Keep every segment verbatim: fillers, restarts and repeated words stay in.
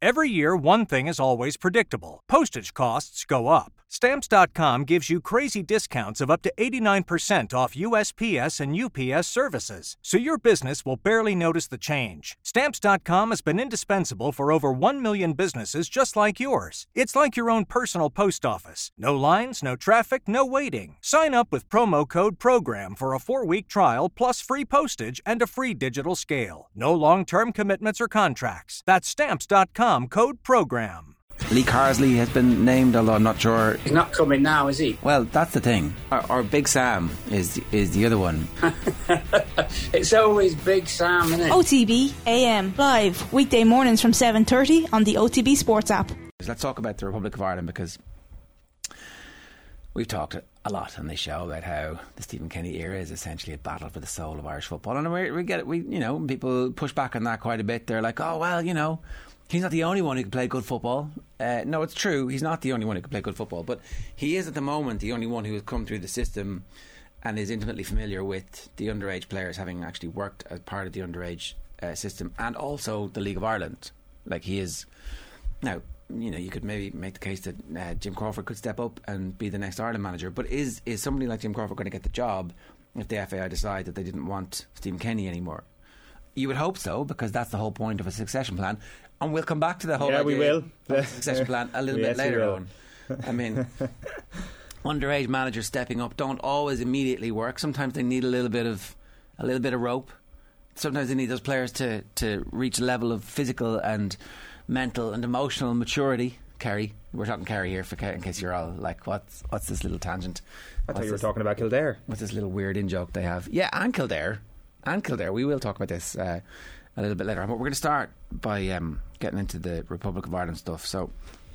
Every year, one thing is always predictable. Postage costs go up. Stamps dot com gives you crazy discounts of up to eighty-nine percent off U S P S and U P S services, so your business will barely notice the change. Stamps dot com has been indispensable for over one million businesses just like yours. It's like your own personal post office. No lines, no traffic, no waiting. Sign up with promo code PROGRAM for a four-week trial plus free postage and a free digital scale. No long-term commitments or contracts. That's Stamps dot com, code PROGRAM. Lee Carsley has been named, although I'm not sure. He's not coming now, is he? Well, that's the thing. Or, or Big Sam is is the other one. It's always Big Sam, isn't it? O T B A M live weekday mornings from seven thirty on the O T B Sports app. Let's talk about the Republic of Ireland, because we've talked a lot on this show about how the Stephen Kenny era is essentially a battle for the soul of Irish football, and we, we get it. We you know people push back on that quite a bit. They're like, oh well, you know. He's not the only one who can play good football. Uh, no, it's true. He's not the only one who can play good football. But he is, at the moment, the only one who has come through the system and is intimately familiar with the underage players, having actually worked as part of the underage uh, system, and also the League of Ireland. Like, he is... Now, you know, you could maybe make the case that uh, Jim Crawford could step up and be the next Ireland manager. But is, is somebody like Jim Crawford going to get the job if the F A I decide that they didn't want Stephen Kenny anymore? You would hope so, because that's the whole point of a succession plan. And we'll come back to the whole yeah, idea we will. of the succession plan a little yes, bit later on. I mean, underage managers stepping up don't always immediately work. Sometimes they need a little bit of a little bit of rope. Sometimes they need those players to, to reach a level of physical and mental and emotional maturity. Kerry, we're talking Kerry here, for in case you're all like, what's what's this little tangent? I what's thought you were this, talking about Kildare. What's this little weird in-joke they have? Yeah, and Kildare. And Kildare. We will talk about this uh, a little bit later on. But we're going to start by um, getting into the Republic of Ireland stuff. So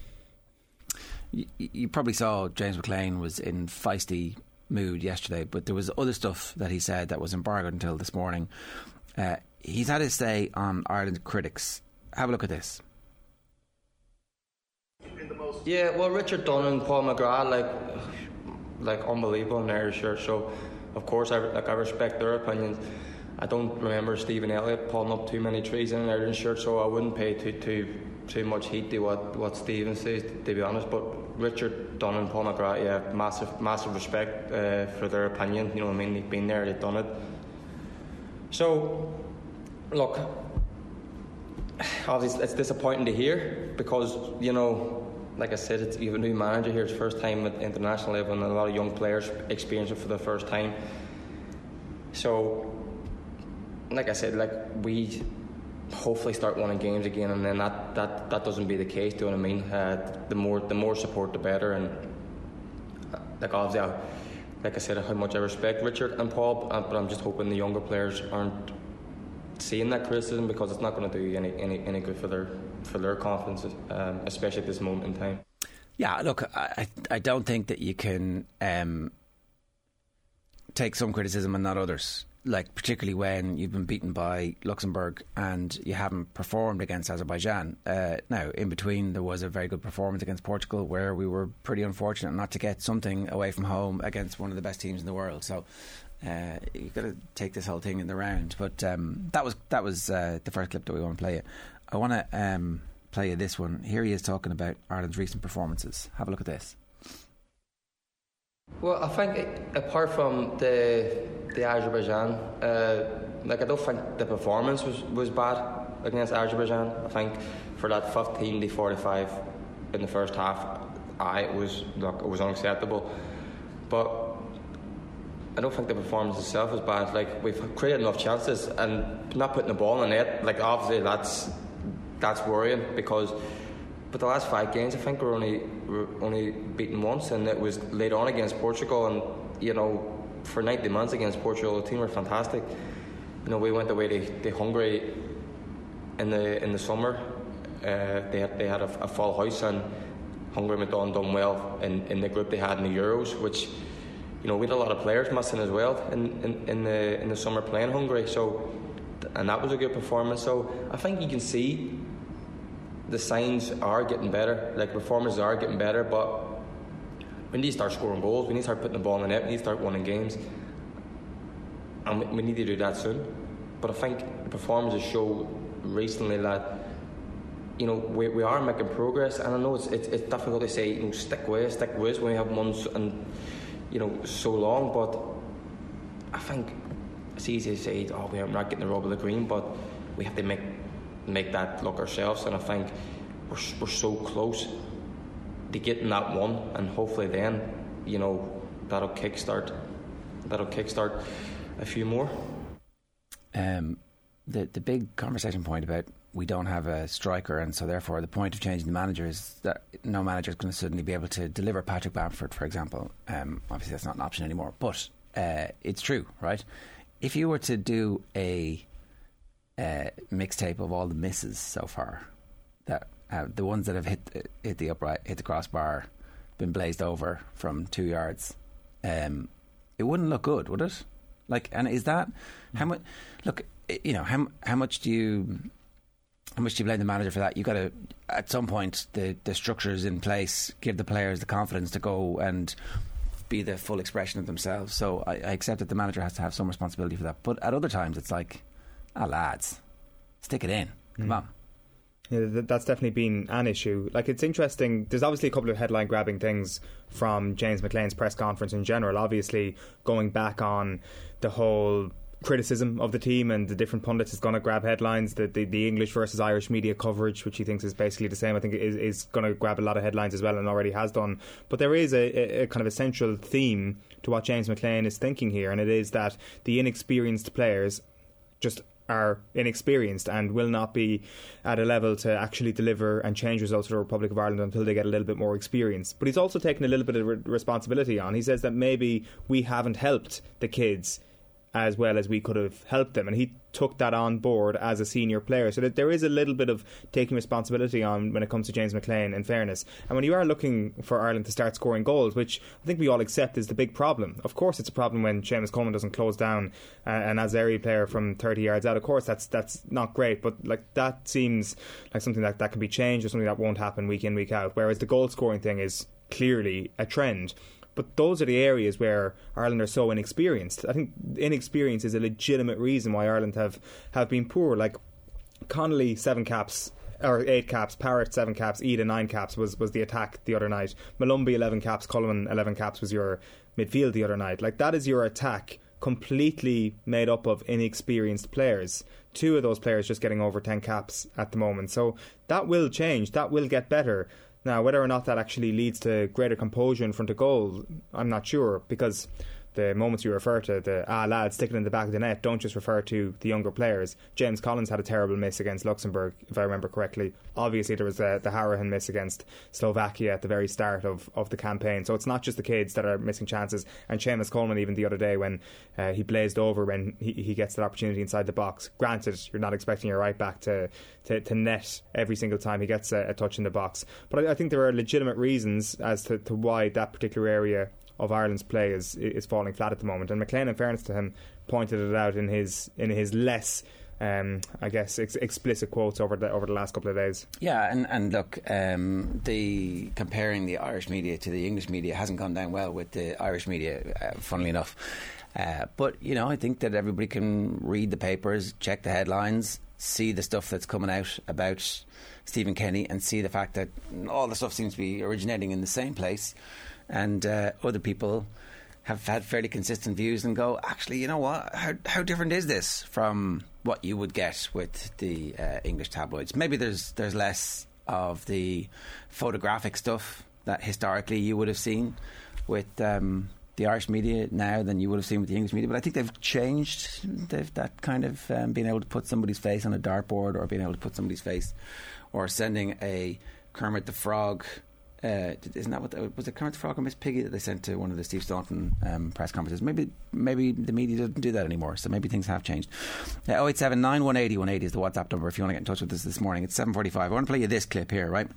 you, you probably saw James McLean was in feisty mood yesterday, but there was other stuff that he said that was embargoed until this morning. Uh, he's had his say on Ireland critics. Have a look at this. Yeah, well, Richard Dunn and Paul McGrath, like, like unbelievable in Irish shirt. So, of course, I like I respect their opinions. I don't remember Stephen Elliott pulling up too many trees in an Ireland shirt, so I wouldn't pay too too too much heed to what, what Stephen says, to be honest. But Richard Dunn and Paul McGrath, yeah, massive massive respect uh, for their opinion. You know what I mean? They've been there, they've done it. So, look, obviously it's disappointing to hear, because, you know, like I said, it's, you have a new manager here. It's first time at international level, and a lot of young players experience it for the first time. So, like I said, like we hopefully start winning games again, and then that, that, that doesn't be the case. Do you know what I mean? Uh, the more the more support, the better. And uh, like obviously, I, like I said, how much I respect Richard and Paul, but I'm just hoping the younger players aren't seeing that criticism, because it's not going to do any, any, any good for their for their confidence, um, especially at this moment in time. Yeah, look, I I don't think that you can um, take some criticism and not others. Like, particularly when you've been beaten by Luxembourg and you haven't performed against Azerbaijan. Uh, now, in between, there was a very good performance against Portugal, where we were pretty unfortunate not to get something away from home against one of the best teams in the world. So uh, you've got to take this whole thing in the round. But um, that was that was uh, the first clip that we want to play you. I want to um, play you this one. Here he is talking about Ireland's recent performances. Have a look at this. Well, I think apart from the the Azerbaijan, uh, like I don't think the performance was, was bad against Azerbaijan. I think for that fifteen to forty-five in the first half, I it was look it was unacceptable. But I don't think the performance itself was bad. Like, we've created enough chances, and not putting the ball in the net, like obviously that's that's worrying, because. But the last five games, I think we're only we're only beaten once, and it was late on against Portugal. And you know, for ninety months against Portugal, the team were fantastic. You know, we went away to, to Hungary in the in the summer. Uh, they had they had a, a full house, and Hungary went on done well in, in the group they had in the Euros, which, you know, we had a lot of players missing as well in, in, in the in the summer playing Hungary. So, and that was a good performance. So I think you can see the signs are getting better, like performances are getting better, but we need to start scoring goals, we need to start putting the ball in the net, we need to start winning games, and we, we need to do that soon. But I think the performances show recently that you know, we, we are making progress, and I know it's it's, it's difficult to say, you know, stick with stick with when we have months and, you know, so long, but I think it's easy to say, oh, we're not getting the rub of the green, but we have to make make that look ourselves, and I think we're, we're so close to getting that one, and hopefully then, you know, that'll kickstart that'll kickstart a few more. Um, the the big conversation point about we don't have a striker, and so therefore the point of changing the manager is that no manager is going to suddenly be able to deliver Patrick Bamford, for example. Um, obviously that's not an option anymore, but uh, it's true, right? If you were to do a uh, mixtape of all the misses so far, that uh, the ones that have hit hit the upright, hit the crossbar, been blazed over from two yards, um, it wouldn't look good, would it? Like, and is that how much? Look, you know, how how much do you how much do you blame the manager for that? You got to, at some point, the the structures in place, give the players the confidence to go and be the full expression of themselves. So I, I accept that the manager has to have some responsibility for that. But at other times, it's like, ah, lads, stick it in. Come mm. on. Yeah, that's definitely been an issue. Like, it's interesting. There's obviously a couple of headline grabbing things from James McLean's press conference in general. Obviously, going back on the whole criticism of the team, and the different pundits is going to grab headlines. The, the the English versus Irish media coverage, which he thinks is basically the same, I think is, is going to grab a lot of headlines as well, and already has done. But there is a, a kind of essential theme to what James McLean is thinking here, and it is that the inexperienced players just are inexperienced and will not be at a level to actually deliver and change results for the Republic of Ireland until they get a little bit more experience. But he's also taken a little bit of re- responsibility on. He says that maybe we haven't helped the kids as well as we could have helped them, and he took that on board as a senior player. So that there is a little bit of taking responsibility on when it comes to James McLean, in fairness. And when you are looking for Ireland to start scoring goals, which I think we all accept is the big problem. Of course it's a problem when Seamus Coleman doesn't close down uh, an Azeri player from thirty yards out. Of course that's that's not great, but like that seems like something that, that can be changed, or something that won't happen week in, week out. Whereas the goal scoring thing is clearly a trend. But those are the areas where Ireland are so inexperienced. I think inexperience is a legitimate reason why Ireland have, have been poor. Like Connolly, seven caps, or eight caps, Parrott, seven caps, Ida, nine caps was, was the attack the other night. Malumbi, eleven caps, Cullinan, eleven caps was your midfield the other night. Like, that is your attack, completely made up of inexperienced players. Two of those players just getting over ten caps at the moment. So that will change, that will get better. Now, whether or not that actually leads to greater composure in front of goal, I'm not sure, because the moments you refer to, the ah lads, stick it in the back of the net, don't just refer to the younger players. James Collins had a terrible miss against Luxembourg, if I remember correctly. Obviously there was the, the Harahan miss against Slovakia at the very start of, of the campaign. So it's not just the kids that are missing chances. And Seamus Coleman, even the other day when uh, he blazed over when he, he gets that opportunity inside the box. Granted, you're not expecting your right back to, to, to net every single time he gets a, a touch in the box. But I, I think there are legitimate reasons as to, to why that particular area of Ireland's play is is falling flat at the moment. And McLean, in fairness to him, pointed it out in his in his less um, I guess ex- explicit quotes over the over the last couple of days. Yeah, and, and look, um, the comparing the Irish media to the English media hasn't gone down well with the Irish media, uh, funnily enough. Uh, but, you know, I think that everybody can read the papers, check the headlines, see the stuff that's coming out about Stephen Kenny, and see the fact that all the stuff seems to be originating in the same place. And uh, other people have had fairly consistent views and go, actually, you know what, how how different is this from what you would get with the uh, English tabloids? Maybe there's there's less of the photographic stuff that historically you would have seen with um, the Irish media now than you would have seen with the English media. But I think they've changed. They've that kind of um, being able to put somebody's face on a dartboard, or being able to put somebody's face, or sending a Kermit the Frog. Uh, isn't that what the, was it Kermit the Frog or Miss Piggy that they sent to one of the Steve Staunton um, press conferences? Maybe maybe the media doesn't do that anymore, so maybe things have changed. Uh, oh eight seven nine one eight oh one eighty is the WhatsApp number if you want to get in touch with us this morning. It's seven forty-five. I want to play you this clip here, right?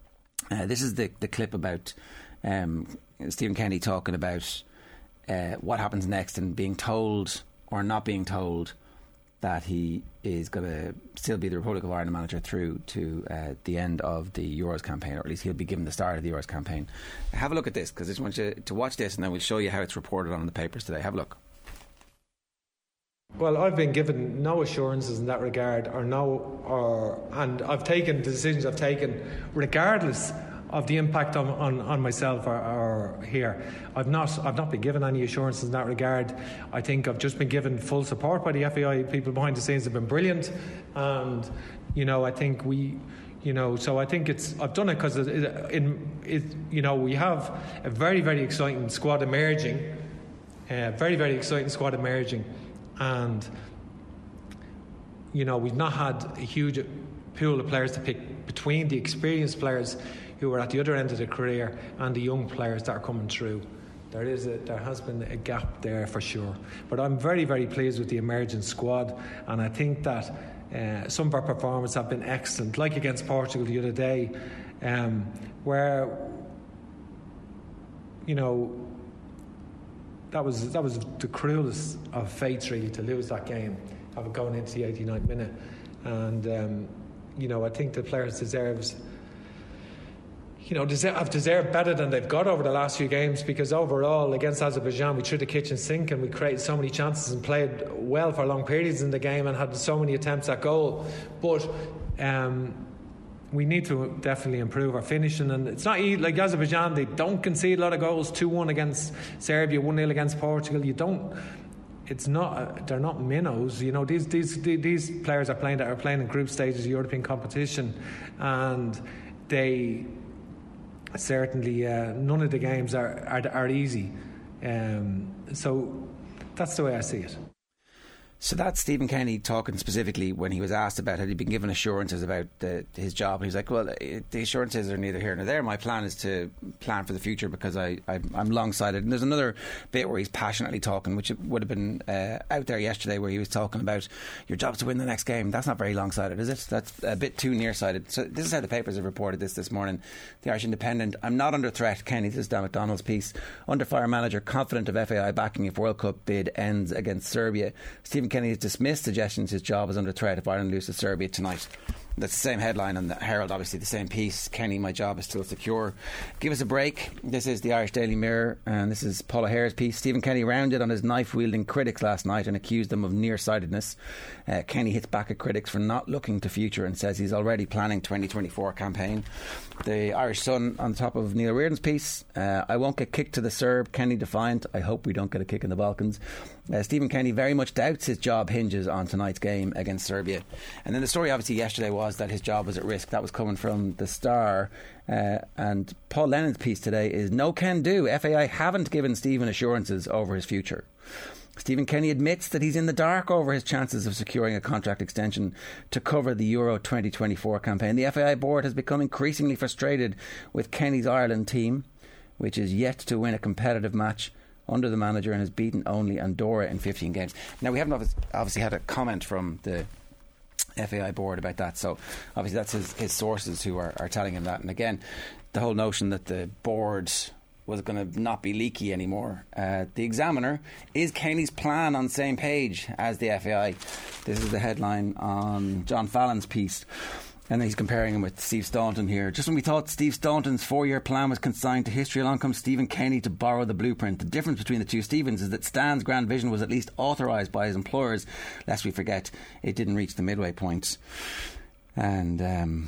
Uh, this is the, the clip about um, Stephen Kenny talking about uh, what happens next and being told or not being told that he is going to still be the Republic of Ireland manager through to uh, the end of the Euros campaign, or at least he'll be given the start of the Euros campaign. Have a look at this, because I just want you to watch this, and then we'll show you how it's reported on in the papers today. Have a look. Well, I've been given no assurances in that regard, or no, or and I've taken the decisions I've taken regardless of the impact on, on, on myself or, or here. I've not I've not been given any assurances in that regard. I think I've just been given full support by the F A I. People behind the scenes have been brilliant, and you know I think we. You know, so I think it's. I've done it because it, it, in it. You know, we have a very, very exciting squad emerging. A uh, very, very exciting squad emerging, and you know we've not had a huge pool of players to pick between the experienced players who are at the other end of their career and the young players that are coming through. There is a, there has been a gap there for sure. But I'm very, very pleased with the emerging squad, and I think that. Uh, some of our performances have been excellent, like against Portugal the other day, um, where you know that was that was the cruelest of fates really to lose that game, of it going into the eighty-ninth minute, and um, you know I think the players deserves. You know, deserve, have deserved better than they've got over the last few games, because overall against Azerbaijan we threw the kitchen sink and we created so many chances and played well for long periods in the game and had so many attempts at goal. But um, we need to definitely improve our finishing, and it's not like Azerbaijan, they don't concede a lot of goals. two one against Serbia, one nil against Portugal. You don't. It's not. They're not minnows. You know, these these these players are playing that are playing in group stages of European competition, and they. Certainly, uh, none of the games are are, are easy, um, so that's the way I see it. So that's Stephen Kenny talking specifically when he was asked about had he been given assurances about the, his job. He was like, well, the assurances are neither here nor there. My plan is to plan for the future because I, I, I'm long-sighted. And there's another bit where he's passionately talking, which would have been uh, out there yesterday, where he was talking about your job's to win the next game. That's not very long-sighted, is it? That's a bit too near-sighted. So this is how the papers have reported this this morning. The Irish Independent: I'm not under threat, Kenny. This is Dan McDonald's piece. Under fire manager, confident of F A I backing if World Cup bid ends against Serbia. Stephen Kenny has dismissed suggestions his job is under threat if Ireland loses Serbia tonight. That's the same headline on the Herald, obviously the same piece. Kenny, my job is still secure. Give us a break. This is the Irish Daily Mirror, and this is Paul O'Hare's piece. Stephen Kenny rounded on his knife-wielding critics last night and accused them of nearsightedness. Uh, Kenny hits back at critics for not looking to future and says he's already planning twenty twenty-four campaign. The Irish Sun on the top of Neil Reardon's piece. Uh, I won't get kicked to the Serb, Kenny defiant. I hope we don't get a kick in the Balkans. Uh, Stephen Kenny very much doubts his job hinges on tonight's game against Serbia. And then the story obviously yesterday was that his job was at risk. That was coming from the Star. Uh, and Paul Lennon's piece today is no can do. F A I haven't given Stephen assurances over his future. Stephen Kenny admits that he's in the dark over his chances of securing a contract extension to cover the Euro twenty twenty-four campaign. The F A I board has become increasingly frustrated with Kenny's Ireland team, which is yet to win a competitive match under the manager and has beaten only Andorra in fifteen games. Now, we haven't obviously had a comment from the F A I board about that, so obviously that's his, his sources who are, are telling him that. And again, the whole notion that the board was going to not be leaky anymore. Uh, the Examiner: is Kenny's plan on the same page as the F A I? This is the headline on John Fallon's piece. And he's comparing him with Steve Staunton here. Just when we thought Steve Staunton's four-year plan was consigned to history, along comes Stephen Kenny to borrow the blueprint. The difference between the two Stephens is that Stan's grand vision was at least authorised by his employers, lest we forget it didn't reach the midway point. And um,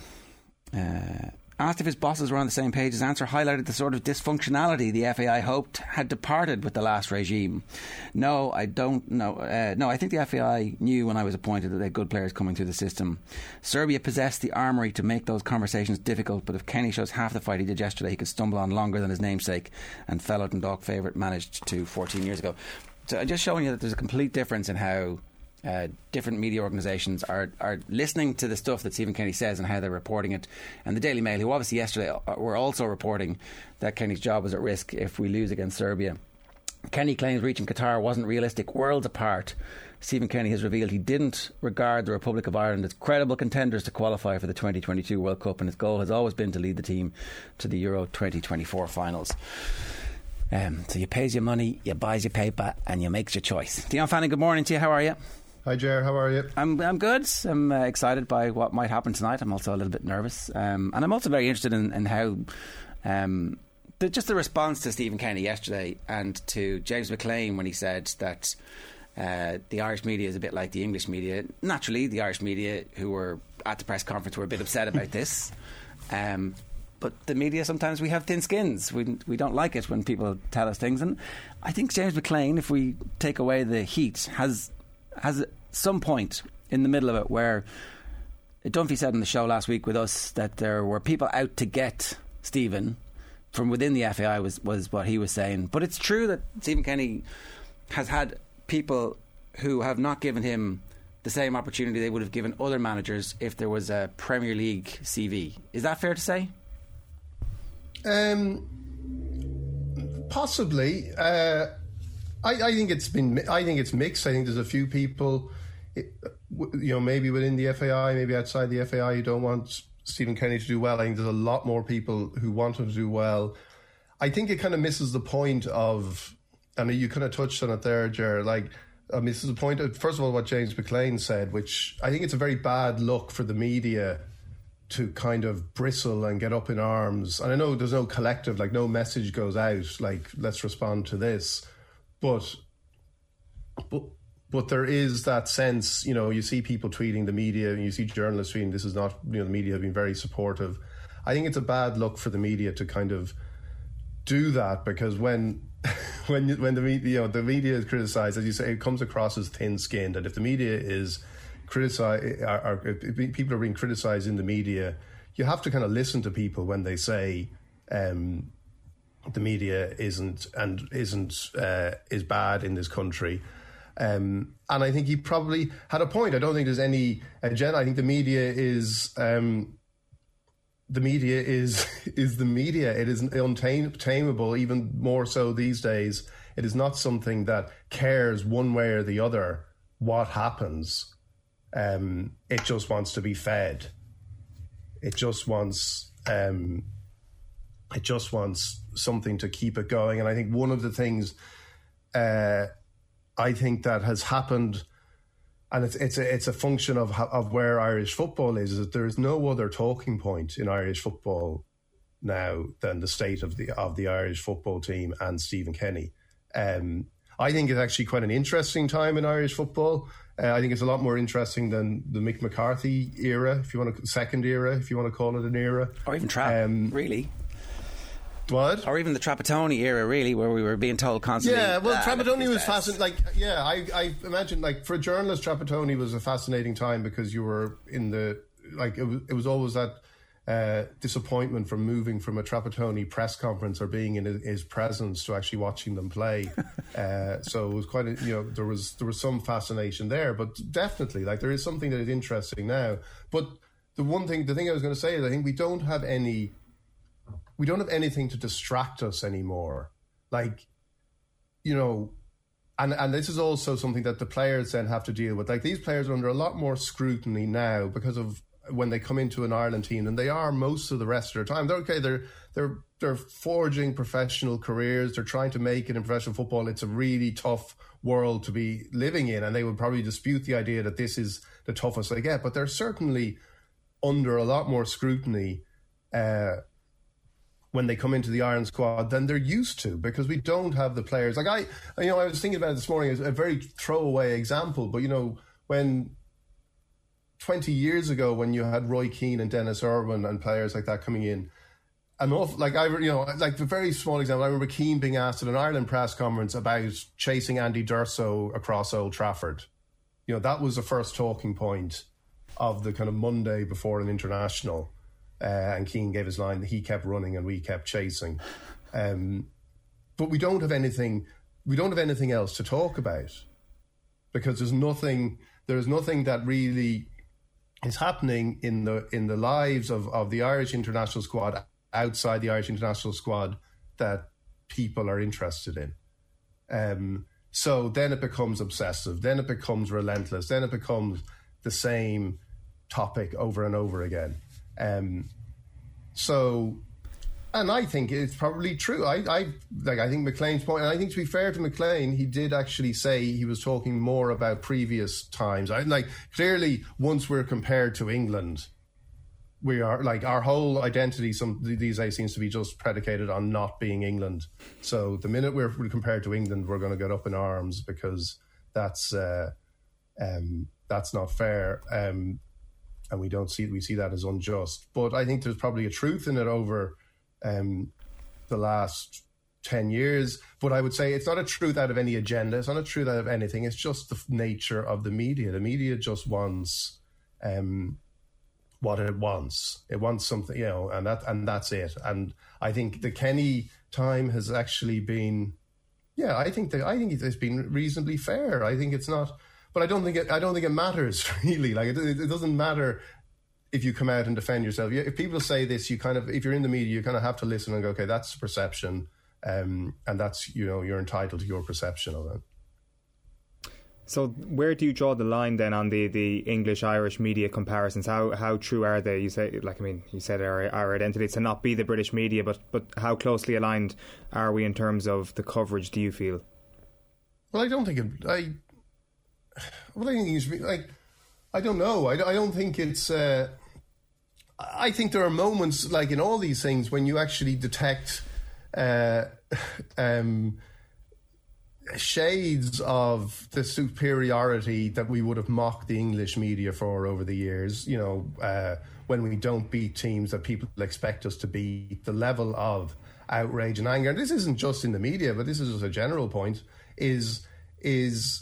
uh, asked if his bosses were on the same page, his answer highlighted the sort of dysfunctionality the F A I hoped had departed with the last regime. No, I don't know. Uh, no, I think the F A I knew when I was appointed that they had good players coming through the system. Serbia possessed the armoury to make those conversations difficult, but if Kenny shows half the fight he did yesterday, he could stumble on longer than his namesake and fellow Dundalk favourite managed to fourteen years ago. So just showing you that there's a complete difference in how Uh, different media organisations are, are listening to the stuff that Stephen Kenny says and how they're reporting it. And the Daily Mail, who obviously yesterday were also reporting that Kenny's job was at risk if we lose against Serbia. Kenny claims reaching Qatar wasn't realistic. Worlds apart, Stephen Kenny has revealed he didn't regard the Republic of Ireland as credible contenders to qualify for the twenty twenty-two World Cup, and his goal has always been to lead the team to the Euro twenty twenty-four finals. Um, so you pays your money, you buys your paper, and you makes your choice. Dion Fanning, good morning to you. How are you? Hi Ger, how are you? I'm I'm good. I'm uh, excited by what might happen tonight. I'm also a little bit nervous, um, and I'm also very interested in, in how um, the, just the response to Stephen Kenny yesterday and to James McLean when he said that uh, the Irish media is a bit like the English media. Naturally, the Irish media who were at the press conference were a bit upset about this. Um, but the media, sometimes we have thin skins. We we don't like it when people tell us things. And I think James McLean, if we take away the heat, has has some point in the middle of it where Dunphy said on the show last week with us that there were people out to get Stephen from within the F A I, was, was what he was saying. But it's true that Stephen Kenny has had people who have not given him the same opportunity they would have given other managers if there was a Premier League C V. Is that fair to say? Um, possibly. Uh, I, I think it's been. I think it's mixed. I think there's a few people, you know, maybe within the F A I, maybe outside the F A I, who don't want Stephen Kenny to do well. I think there's a lot more people who want him to do well. I think it kind of misses the point of, I mean, you kind of touched on it there, Ger, like, uh, misses the point of, first of all, what James McLean said, which I think it's a very bad look for the media to kind of bristle and get up in arms. And I know there's no collective, like no message goes out, like, let's respond to this. But, but, But there is that sense, you know, you see people tweeting, the media, and you see journalists tweeting, this is not, you know, the media have been very supportive. I think it's a bad look for the media to kind of do that, because when when when the media, you know, the media is criticised, as you say, it comes across as thin-skinned. And if the media is criticised, or if people are being criticised in the media, you have to kind of listen to people when they say um, the media isn't and isn't uh, is bad in this country. Um, and I think he probably had a point. I don't think there's any agenda. I think the media is um, the media is is the media. It is untamable, even more so these days. It is not something that cares one way or the other what happens. Um, it just wants to be fed. It just wants um, it just wants something to keep it going. And I think one of the things. Uh, I think that has happened, and it's it's a it's a function of of where Irish football is. Is that there is no other talking point in Irish football now than the state of the of the Irish football team and Stephen Kenny. Um, I think it's actually quite an interesting time in Irish football. Uh, I think it's a lot more interesting than the Mick McCarthy era, if you want to second era, if you want to call it an era, or even Trapp, um, really. What? Or even the Trapattoni era, really, where we were being told constantly. Yeah, well, ah, Trapattoni was fascinating. Like, yeah, I, I imagine, like, for a journalist, Trapattoni was a fascinating time because you were in the, like, it was, it was always that uh, disappointment from moving from a Trapattoni press conference or being in his presence to actually watching them play. uh, so it was quite, a, you know, there was there was some fascination there, but definitely, like, there is something that is interesting now. But the one thing, the thing I was going to say is, I think we don't have any. We don't have anything to distract us anymore. Like, you know, and, and this is also something that the players then have to deal with. Like, these players are under a lot more scrutiny now because of when they come into an Ireland team than they are most of the rest of their time. They're okay, they're they're they're forging professional careers, they're trying to make it in professional football. It's a really tough world to be living in, and they would probably dispute the idea that this is the toughest they get, but they're certainly under a lot more scrutiny uh when they come into the Ireland squad than they're used to, because we don't have the players. Like I, you know, I was thinking about it this morning as a very throwaway example, but you know, when twenty years ago, when you had Roy Keane and Dennis Irwin and players like that coming in, an awful, like I, you know, like a very small example, I remember Keane being asked at an Ireland press conference about chasing Andy D'Urso across Old Trafford. You know, that was the first talking point of the kind of Monday before an international. Uh, and Keane gave his line that he kept running and we kept chasing. Um, but we don't have anything, we don't have anything else to talk about, because there's nothing, there's nothing that really is happening in the in the lives of, of the Irish international squad, outside the Irish international squad, that people are interested in. Um, so then it becomes obsessive, then it becomes relentless, then it becomes the same topic over and over again. Um, so, and I think it's probably true. I, I like. I think McLean's point, and I think to be fair to McLean, he did actually say he was talking more about previous times. I like clearly once we're compared to England, we are like our whole identity. Some these days seems to be just predicated on not being England. So the minute we're, we're compared to England, we're going to get up in arms because that's uh, um, that's not fair, um, and we don't see we see that as unjust. But I think there's probably a truth in it over um, the last ten years. But I would say it's not a truth out of any agenda. It's not a truth out of anything. It's just the nature of the media. The media just wants um, what it wants. It wants something, you know, and that and that's it. And I think the Kenny time has actually been, yeah, I think that I think it's been reasonably fair. I think it's not, but I don't think it. I don't think it matters really. Like it, it doesn't matter if you come out and defend yourself. If people say this, you kind of, if you're in the media, you kind of have to listen and go, okay, that's perception, um, and that's, you know, you're entitled to your perception of it. So where do you draw the line then on the, the English-Irish media comparisons? How how true are they? You say, like, I mean, you said our, our identity is to not be the British media, but but how closely aligned are we in terms of the coverage, do you feel? Well, I don't think it, I, well, I think it's, like, I don't know. I, I don't think it's, uh, I think there are moments, like in all these things, when you actually detect, uh, um, shades of the superiority that we would have mocked the English media for over the years, you know, uh, when we don't beat teams that people expect us to beat, the level of outrage and anger, and this isn't just in the media, but this is just a general point, is is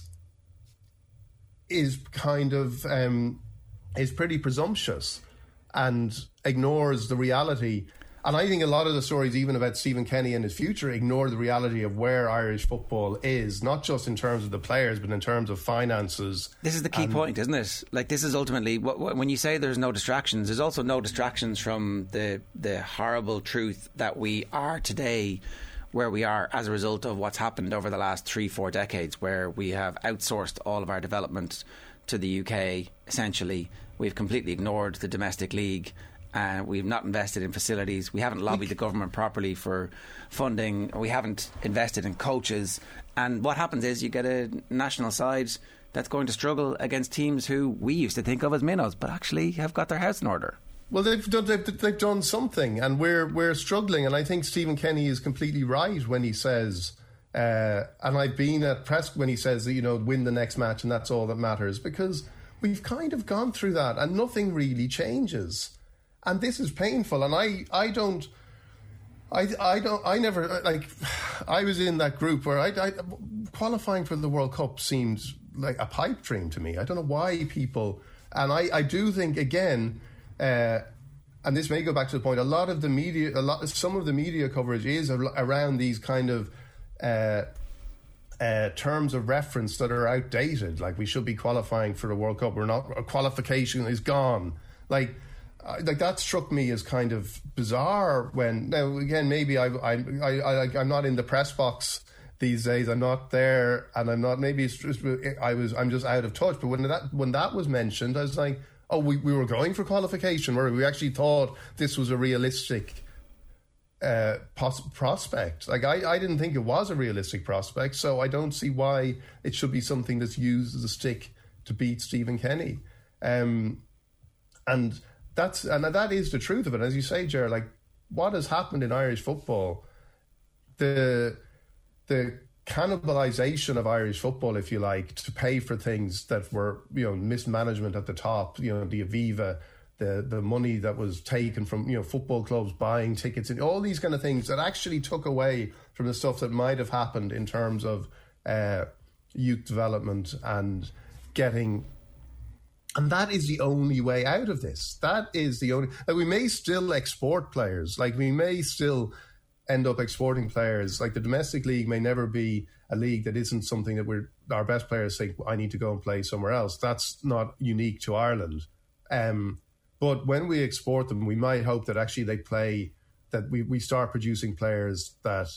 is kind of um, is pretty presumptuous and ignores the reality. And I think a lot of the stories, even about Stephen Kenny and his future, ignore the reality of where Irish football is, not just in terms of the players, but in terms of finances. This is the key point, isn't it? Like, this is ultimately, when you say there's no distractions, there's also no distractions from the the horrible truth that we are today where we are as a result of what's happened over the last three, four decades, where we have outsourced all of our development to the U K, essentially. We've completely ignored the domestic league. Uh, we've not invested in facilities. We haven't lobbied the government properly for funding. We haven't invested in coaches. And what happens is you get a national side that's going to struggle against teams who we used to think of as minnows, but actually have got their house in order. Well, they've done, they've, they've done something, and we're we're struggling. And I think Stephen Kenny is completely right when he says, uh, and I've been at press when he says that, you know, win the next match and that's all that matters, because we've kind of gone through that and nothing really changes. And this is painful, and I, I don't, I, I don't, I never, like, I was in that group where I, I, qualifying for the World Cup seemed like a pipe dream to me. I don't know why people, and I, I do think, again, uh, and this may go back to the point, a lot of the media, a lot, some of the media coverage is around these kind of uh, uh, terms of reference that are outdated. Like, we should be qualifying for the World Cup. We're not, qualification is gone. Like, Like that struck me as kind of bizarre. When now again, maybe I, I, I, I, I'm not in the press box these days. I'm not there, and I'm not. Maybe it's just I was. I'm just out of touch. But when that when that was mentioned, I was like, oh, we, we were going for qualification, where we actually thought this was a realistic uh, pos- prospect. Like I, I didn't think it was a realistic prospect, so I don't see why it should be something that's used as a stick to beat Stephen Kenny, um, and. That's and that is the truth of it. As you say, Ger, like what has happened in Irish football, the the cannibalisation of Irish football, if you like, to pay for things that were, you know, mismanagement at the top, you know, the Aviva, the the money that was taken from, you know, football clubs buying tickets and all these kind of things that actually took away from the stuff that might have happened in terms of uh, youth development and getting. And that is the only way out of this. That is the only... Like, we may still export players. Like, we may still end up exporting players. Like, the domestic league may never be a league that isn't something that we're... Our best players think, I need to go and play somewhere else. That's not unique to Ireland. Um, but when we export them, we might hope that actually they play... That we, we start producing players that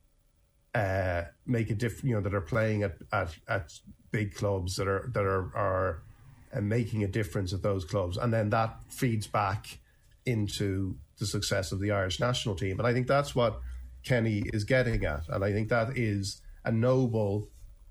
uh, make a difference, you know, that are playing at, at, at big clubs, that are... That are, are and making a difference at those clubs. And then that feeds back into the success of the Irish national team. And I think that's what Kenny is getting at. And I think that is a noble,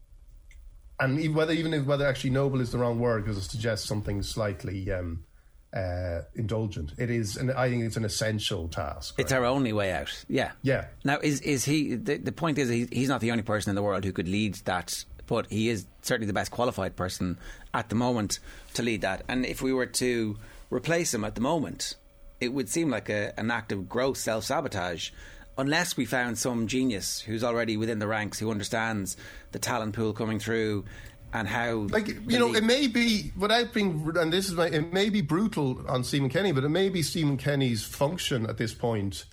and even whether even if whether actually noble is the wrong word, because it suggests something slightly um, uh, indulgent. It is, and I think it's an essential task. It's right? Our only way out. Yeah. Yeah. Now, is is he, the, the point is he, he's not the only person in the world who could lead that but he is certainly the best qualified person at the moment to lead that. And if we were to replace him at the moment, it would seem like a, an act of gross self-sabotage, unless we found some genius who's already within the ranks, who understands the talent pool coming through and how... Like, you know, it may be, without being, and this is my, it may be brutal on Stephen Kenny, but it may be Stephen Kenny's function at this point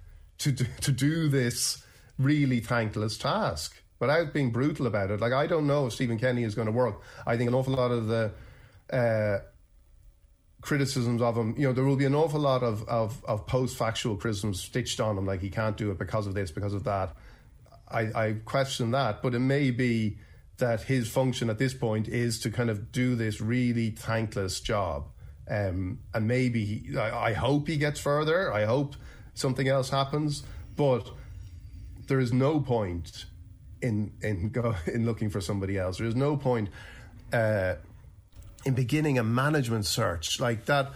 to do, to do this really thankless task, without being brutal about it. Like, I don't know if Stephen Kenny is going to work. I think an awful lot of the... Uh, criticisms of him, you know, there will be an awful lot of, of, of post-factual criticisms stitched on him, like he can't do it because of this, because of that. I, I question that, but it may be that his function at this point is to kind of do this really thankless job. Um, and maybe, he, I, I hope he gets further, I hope something else happens, but there is no point in in, go, in looking for somebody else. There is no point... Uh, in beginning a management search like that.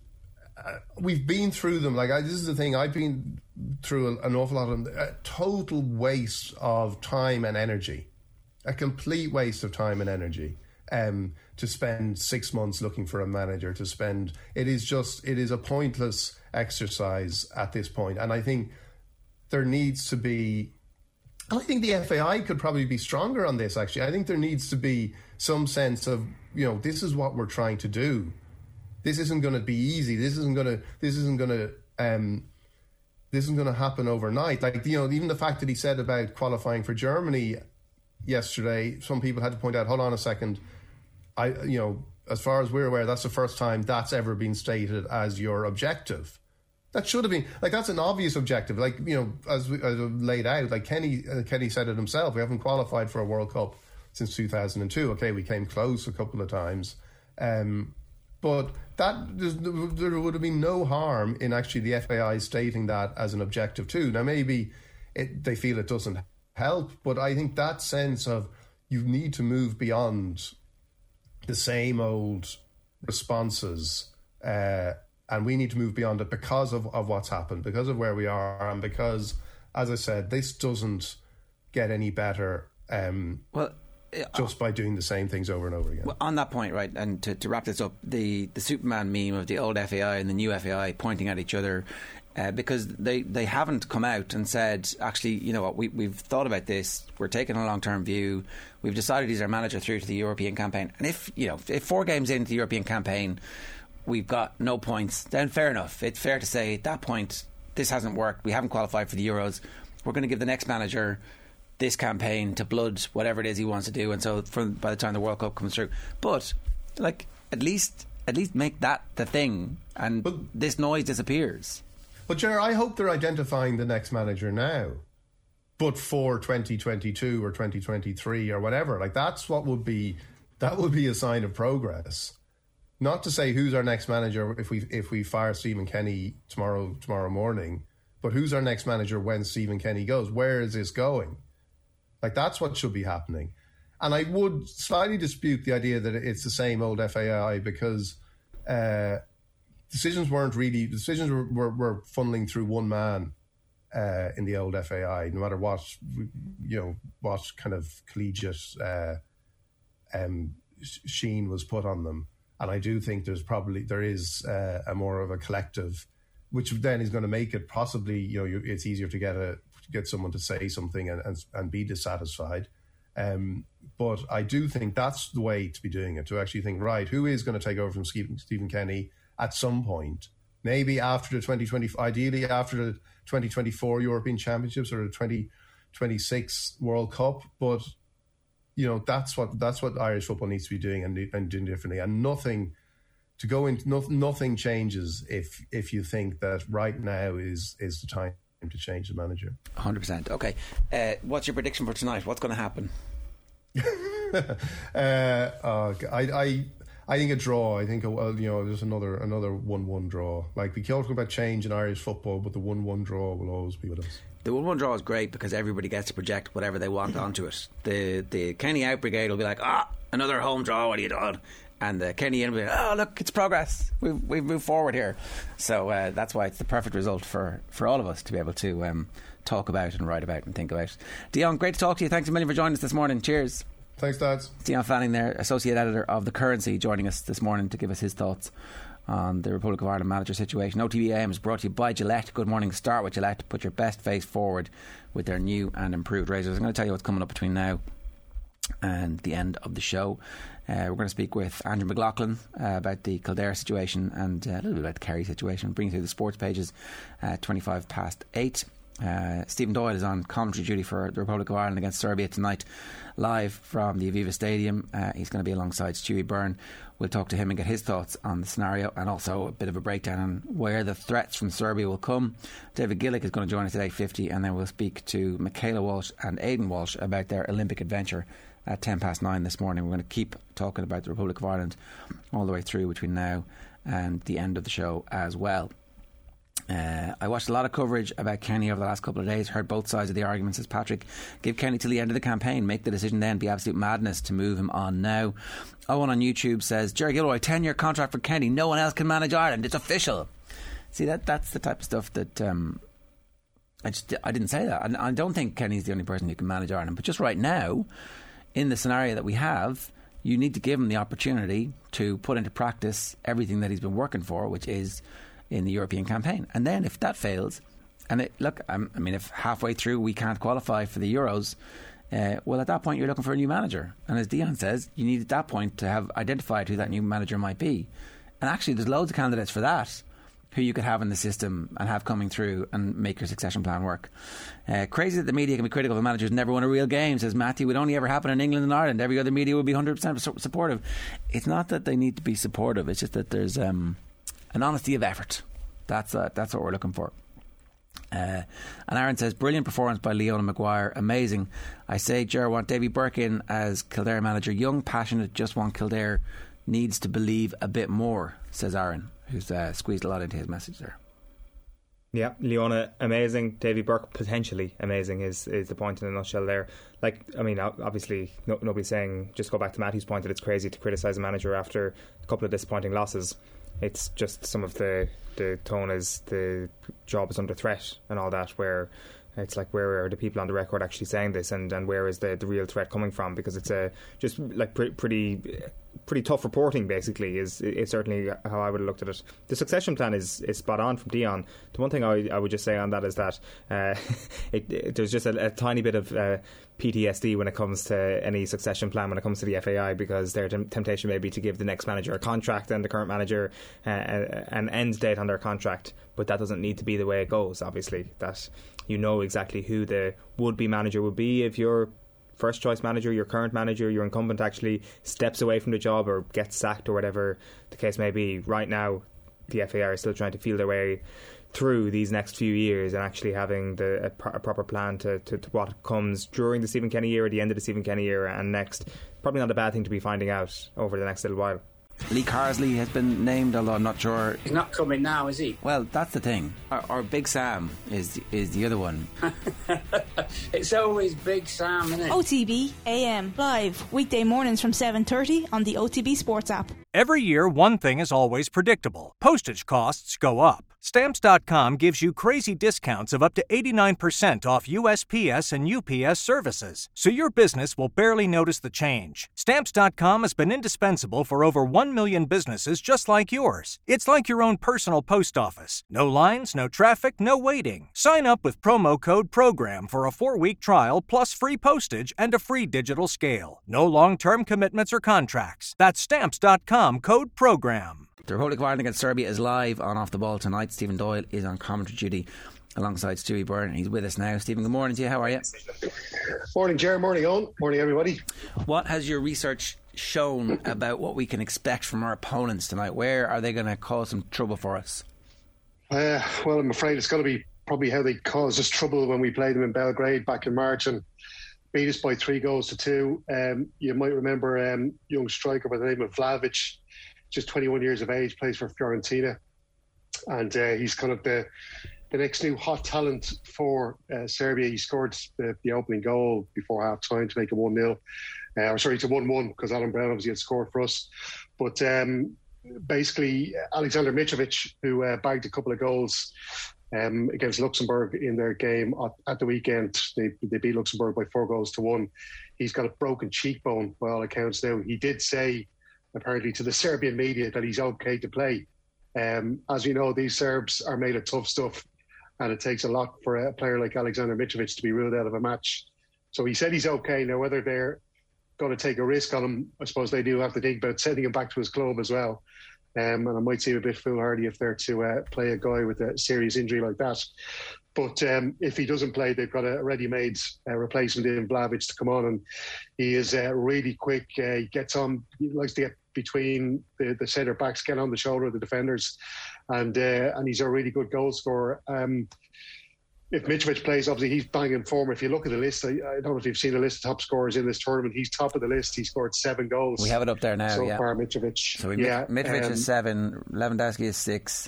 Uh, we've been through them. Like I, this is the thing, I've been through a, an awful lot of them. A total waste of time and energy, a complete waste of time and energy. Um, to spend six months looking for a manager, to spend it is just it is a pointless exercise at this point. And I think there needs to be. I think the F A I could probably be stronger on this, actually. I think there needs to be some sense of, you know, this is what we're trying to do. This isn't going to be easy. This isn't going to, this isn't going to, um, this isn't going to happen overnight. Like, you know, even the fact that he said about qualifying for Germany yesterday, some people had to point out, hold on a second. I, you know, as far as we're aware, that's the first time that's ever been stated as your objective. That should have been, like, that's an obvious objective. Like, you know, as we as laid out, like Kenny uh, Kenny said it himself, we haven't qualified for a World Cup since two thousand two. Okay, we came close a couple of times. Um, but that there would have been no harm in actually the F A I stating that as an objective too. Now, maybe it, they feel it doesn't help, but I think that sense of you need to move beyond the same old responses, uh, and we need to move beyond it because of, of what's happened, because of where we are, and because, as I said, this doesn't get any better um, well, just by doing the same things over and over again. Well, on that point, right, and to, to wrap this up, the, the Superman meme of the old F A I and the new F A I pointing at each other, uh, because they, they haven't come out and said, actually, you know what, we, we've thought about this, we're taking a long-term view, we've decided he's our manager through to the European campaign, and if, you know, if four games into the European campaign we've got no points, then fair enough. It's fair to say at that point, this hasn't worked, we haven't qualified for the Euros, we're going to give the next manager this campaign to blood whatever it is he wants to do, and so from, by the time the World Cup comes through, but like at least at least make that the thing, and but, this noise disappears. But Ger, I hope they're identifying the next manager now, but for twenty twenty-two or twenty twenty-three or whatever. Like that's what would be that would be a sign of progress. Not to say who's our next manager if we if we fire Stephen Kenny tomorrow tomorrow morning, but who's our next manager when Stephen Kenny goes? Where is this going? Like that's what should be happening. And I would slightly dispute the idea that it's the same old F A I, because uh, decisions weren't really decisions were, were, were funneling through one man uh, in the old F A I, no matter what you know what kind of collegiate uh, um, sheen was put on them. And I do think there's probably there is uh, a more of a collective, which then is going to make it possibly, you know, it's easier to get a get someone to say something and and, and be dissatisfied. Um, but I do think that's the way to be doing it, to actually think, right, who is going to take over from Stephen, Stephen Kenny at some point? Maybe after the twenty twenty, ideally after the twenty twenty-four European Championships or the twenty twenty-six World Cup. But you know, that's what that's what Irish football needs to be doing and, and doing differently. And nothing to go into no, nothing changes if if you think that right now is is the time to change the manager. one hundred percent. Okay, uh, what's your prediction for tonight? What's going to happen? uh, uh, I, I I think a draw. I think a, well, you know, there's another another one one draw. Like we can't talk about change in Irish football, but the one one draw will always be with us. The one one draw is great because everybody gets to project whatever they want onto it. The the Kenny out brigade will be like, ah, oh, another home draw, what are you doing? And the Kenny in will be like, oh, look, it's progress. We've, we've moved forward here. So uh, that's why it's the perfect result for, for all of us to be able to um, talk about and write about and think about. Dion, great to talk to you. Thanks a million for joining us this morning. Cheers. Thanks, Dads. Dion Fanning there, Associate Editor of The Currency, joining us this morning to give us his thoughts on the Republic of Ireland manager situation. O T B A M is brought to you by Gillette. Good morning. Start with Gillette. Put your best face forward with their new and improved razors. I'm going to tell you what's coming up between now and the end of the show. Uh, we're going to speak with Andrew McLaughlin uh, about the Kildare situation and uh, a little bit about the Kerry situation. Bring through the sports pages at twenty-five past eight. Uh, Stephen Doyle is on commentary duty for the Republic of Ireland against Serbia tonight, live from the Aviva Stadium. Uh, he's going to be alongside Stewie Byrne. We'll talk to him and get his thoughts on the scenario, and also a bit of a breakdown on where the threats from Serbia will come. David Gillick is going to join us at eight fifty, and then we'll speak to Michaela Walsh and Aidan Walsh about their Olympic adventure at ten past nine this morning. We're going to keep talking about the Republic of Ireland all the way through between now and the end of the show as well. Uh, I watched a lot of coverage about Kenny over the last couple of days, heard both sides of the argument. Says Patrick, give Kenny till the end of the campaign, make the decision then, be absolute madness to move him on now. Owen on YouTube says, Jerry Gilroy, ten year contract for Kenny, no one else can manage Ireland, it's official. See, that that's the type of stuff that um, I just I didn't say that. I, I don't think Kenny's the only person who can manage Ireland, but just right now, in the scenario that we have, you need to give him the opportunity to put into practice everything that he's been working for, which is in the European campaign. And then if that fails, and it, look, um, I mean, if halfway through we can't qualify for the Euros, uh, well, at that point you're looking for a new manager. And as Dion says, you need at that point to have identified who that new manager might be. And actually there's loads of candidates for that who you could have in the system and have coming through and make your succession plan work. Uh, crazy that the media can be critical of managers who never won a real game, says Matthew. It would only ever happen in England and Ireland. Every other media would be one hundred percent supportive. It's not that they need to be supportive, it's just that there's um, an honesty of effort. That's uh, that's what we're looking for. Uh, and Aaron says, brilliant performance by Leona Maguire, amazing. I say, Ger, want Davy Burke in as Kildare manager, young, passionate, just want Kildare, needs to believe a bit more, says Aaron, who's uh, squeezed a lot into his message there. Yeah, Leona, amazing. Davy Burke, potentially amazing, is is the point in a nutshell there. Like, I mean, obviously, no, nobody's saying, just go back to Matthew's point, that it's crazy to criticise a manager after a couple of disappointing losses. It's just some of the, the tone is the job is under threat and all that, where it's like, where are the people on the record actually saying this, and, and where is the, the real threat coming from? Because it's a just like pre- pretty pretty tough reporting, basically, is is certainly how I would have looked at it. The succession plan is, is spot on from Dion. The one thing I, I would just say on that is that uh, it, it, there's just a, a tiny bit of uh, P T S D when it comes to any succession plan when it comes to the F A I, because their t- temptation may be to give the next manager a contract and the current manager uh, an end date on their contract, but that doesn't need to be the way it goes. Obviously, that you know exactly who the would-be manager would be if you're first choice manager, your current manager, your incumbent actually steps away from the job or gets sacked or whatever the case may be. Right now, the F A I are still trying to feel their way through these next few years and actually having the, a, pro- a proper plan to, to, to what comes during the Stephen Kenny year, at the end of the Stephen Kenny era and next. Probably not a bad thing to be finding out over the next little while. Lee Carsley has been named, although I'm not sure. He's not coming now, is he? Well, that's the thing. Our, our Big Sam is is the other one. It's always Big Sam, isn't it? O T B A M live weekday mornings from seven thirty on the O T B Sports app. Every year, one thing is always predictable. Postage costs go up. Stamps dot com gives you crazy discounts of up to eighty-nine percent off U S P S and U P S services, so your business will barely notice the change. Stamps dot com has been indispensable for over one million businesses just like yours. It's like your own personal post office. No lines, no traffic, no waiting. Sign up with promo code PROGRAM for a four-week trial plus free postage and a free digital scale. No long-term commitments or contracts. That's Stamps dot com, code PROGRAM. The Republic of Ireland against Serbia is live on Off the Ball tonight. Stephen Doyle is on commentary duty alongside Stewie Byrne. He's with us now. Stephen, good morning to you. How are you? Morning, Jerry. Morning, Owen. Morning, everybody. What has your research shown about what we can expect from our opponents tonight? Where are they going to cause some trouble for us? Uh, well, I'm afraid it's going to be probably how they caused us trouble when we played them in Belgrade back in March and beat us by three goals to two. Um, you might remember um, young striker by the name of Vlahovic, just twenty-one years of age, plays for Fiorentina, and uh, he's kind of the the next new hot talent for uh, Serbia. He scored the, the opening goal before half time to make it one nil, uh, or sorry, to one one, because Alan Brown obviously had scored for us. But um, basically, Alexander Mitrovic, who uh, bagged a couple of goals um, against Luxembourg in their game at, at the weekend. They, they beat Luxembourg by four goals to one. He's got a broken cheekbone by all accounts now. He did say, apparently, to the Serbian media that he's okay to play. Um, as we know, these Serbs are made of tough stuff, and it takes a lot for a player like Alexander Mitrovic to be ruled out of a match. So he said he's okay. Now, whether they're going to take a risk on him, I suppose they do have to think about sending him back to his club as well. Um, and it might seem a bit foolhardy if they're to uh, play a guy with a serious injury like that. But um, if he doesn't play, they've got a ready-made uh, replacement in Vlahovic to come on, and he is uh, really quick. Uh, he gets on, he likes to get between the, the centre backs, get on the shoulder of the defenders, and uh, and he's a really good goal scorer. Um, if Mitrovic plays, obviously he's banging form. If you look at the list, I, I don't know if you've seen the list of top scorers in this tournament. He's top of the list. He scored seven goals. We have it up there now. So yeah. far, Mitrovic. So we, yeah, Mitrovic um, is seven, Lewandowski is six,